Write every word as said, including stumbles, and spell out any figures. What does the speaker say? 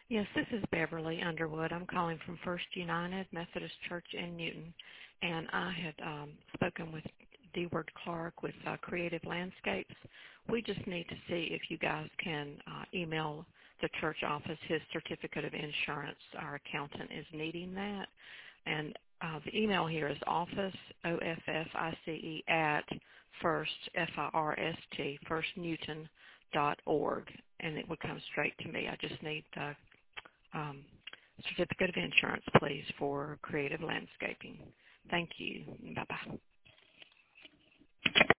Yes, this is Beverly Underwood. I'm calling from First United Methodist Church in Newton, and I had um, spoken with D-Word Clark with uh, Creative Landscapes. We just need to see if you guys can uh, email the church office his certificate of insurance. Our accountant is needing that. And uh, the email here is office, O F F I C E, at first, F I R S T, first newton dot org, and it would come straight to me. I just need uh, um, certificate of insurance, please, for creative landscaping. Thank you. Bye-bye.